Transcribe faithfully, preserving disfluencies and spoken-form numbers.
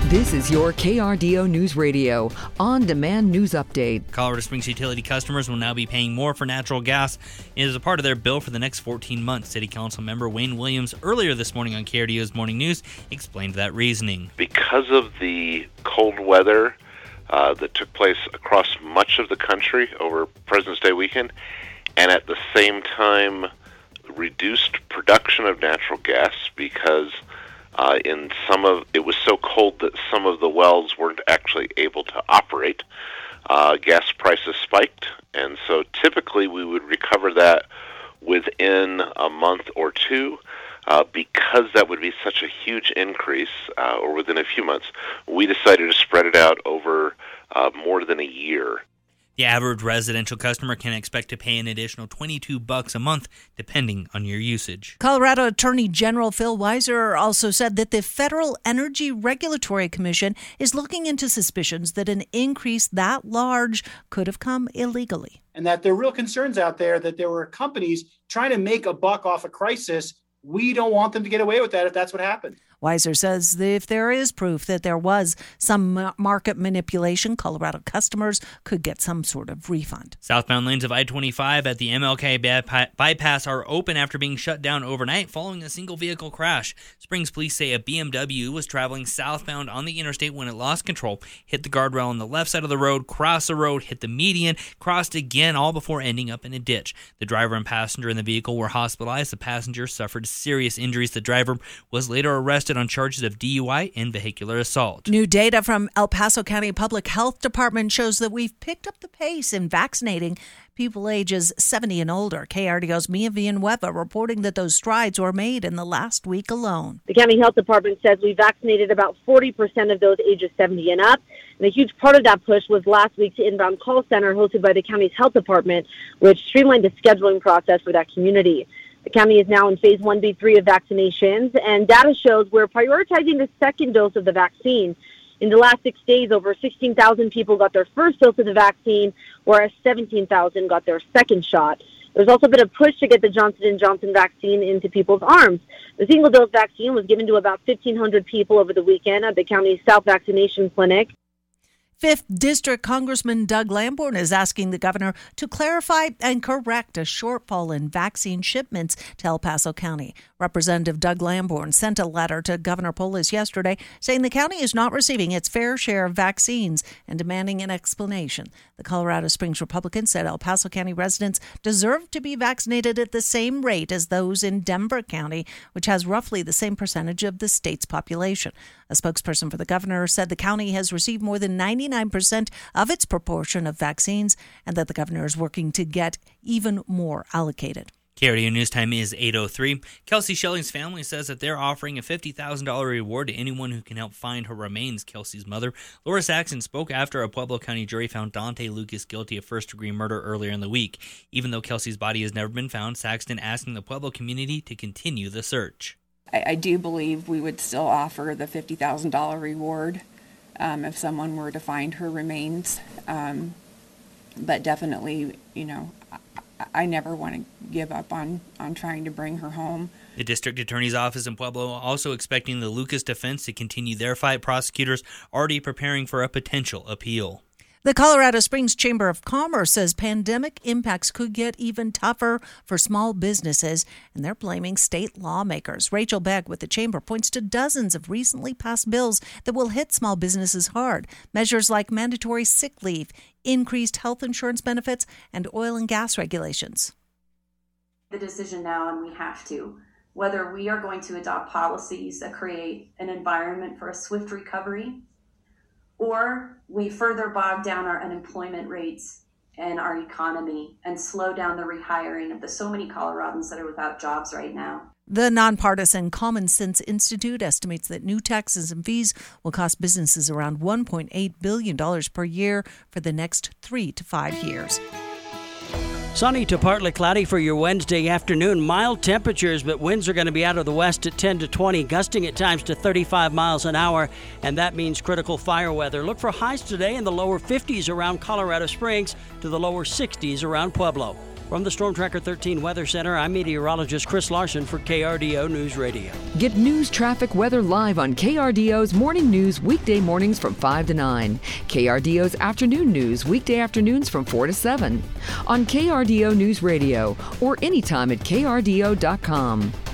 This is your K R D O News Radio on-demand news update. Colorado Springs utility customers will now be paying more for natural gas as a part of their bill for the next fourteen months. City Council member Wayne Williams earlier this morning on K R D O's Morning News explained that reasoning. Because of the cold weather uh, that took place across much of the country over President's Day weekend, and at the same time reduced production of natural gas because Uh, in some of it was so cold that some of the wells weren't actually able to operate. Uh, gas prices spiked, and so typically we would recover that within a month or two. Uh, because that would be such a huge increase, uh, or within a few months, we decided to spread it out over uh, more than a year. The average residential customer can expect to pay an additional twenty-two bucks a month, depending on your usage. Colorado Attorney General Phil Weiser also said that the Federal Energy Regulatory Commission is looking into suspicions that an increase that large could have come illegally. And that there are real concerns out there that there were companies trying to make a buck off a crisis. We don't want them to get away with that if that's what happened. Weiser says that if there is proof that there was some market manipulation, Colorado customers could get some sort of refund. Southbound lanes of I twenty-five at the M L K bypass are open after being shut down overnight following a single vehicle crash. Springs police say a B M W was traveling southbound on the interstate when it lost control, hit the guardrail on the left side of the road, crossed the road, hit the median, crossed again, all before ending up in a ditch. The driver and passenger in the vehicle were hospitalized. The passenger suffered serious injuries. The driver was later arrested on charges of D U I and vehicular assault. New data from El Paso County Public Health Department shows that we've picked up the pace in vaccinating people ages seventy and older. K R D O's Mia Villanueva reporting that those strides were made in the last week alone. The county health department says we vaccinated about forty percent of those ages seventy and up. And a huge part of that push was last week's inbound call center hosted by the county's health department, which streamlined the scheduling process for that community. The county is now in phase one B three of vaccinations, and data shows we're prioritizing the second dose of the vaccine. In the last six days, over sixteen thousand people got their first dose of the vaccine, whereas seventeen thousand got their second shot. There's also been a push to get the Johnson and Johnson vaccine into people's arms. The single-dose vaccine was given to about fifteen hundred people over the weekend at the county's South Vaccination Clinic. Fifth District Congressman Doug Lamborn is asking the governor to clarify and correct a shortfall in vaccine shipments to El Paso County. Representative Doug Lamborn sent a letter to Governor Polis yesterday saying the county is not receiving its fair share of vaccines and demanding an explanation. The Colorado Springs Republican said El Paso County residents deserve to be vaccinated at the same rate as those in Denver County, which has roughly the same percentage of the state's population. A spokesperson for the governor said the county has received more than ninety-nine percent of its proportion of vaccines and that the governor is working to get even more allocated. K R D O News Time is eight oh three. Kelsey Schelling's family says that they're offering a fifty thousand dollars reward to anyone who can help find her remains. Kelsey's mother, Laura Saxon, spoke after a Pueblo County jury found Dante Lucas guilty of first-degree murder earlier in the week. Even though Kelsey's body has never been found, Saxton asking the Pueblo community to continue the search. I, I do believe we would still offer the fifty thousand dollars reward um, if someone were to find her remains. Um, but definitely, you know, I never want to give up on, on trying to bring her home. The district attorney's office in Pueblo also expecting the Lucas defense to continue their fight. Prosecutors already preparing for a potential appeal. The Colorado Springs Chamber of Commerce says pandemic impacts could get even tougher for small businesses, and they're blaming state lawmakers. Rachel Beck with the chamber points to dozens of recently passed bills that will hit small businesses hard. Measures like mandatory sick leave, increased health insurance benefits, and oil and gas regulations. The decision now, and we have to, whether we are going to adopt policies that create an environment for a swift recovery, or we further bog down our unemployment rates and our economy and slow down the rehiring of the so many Coloradans that are without jobs right now. The nonpartisan Common Sense Institute estimates that new taxes and fees will cost businesses around one point eight billion dollars per year for the next three to five years. Sunny to partly cloudy for your Wednesday afternoon. Mild temperatures, but winds are going to be out of the west at ten to twenty, gusting at times to thirty-five miles an hour, and that means critical fire weather. Look for highs today in the lower fifties around Colorado Springs to the lower sixties around Pueblo. From the Storm Tracker thirteen Weather Center, I'm meteorologist Chris Larson for K R D O News Radio. Get news, traffic, weather live on K R D O's Morning News weekday mornings from five to nine. K R D O's Afternoon News weekday afternoons from four to seven. On K R D O News Radio or anytime at K R D O dot com.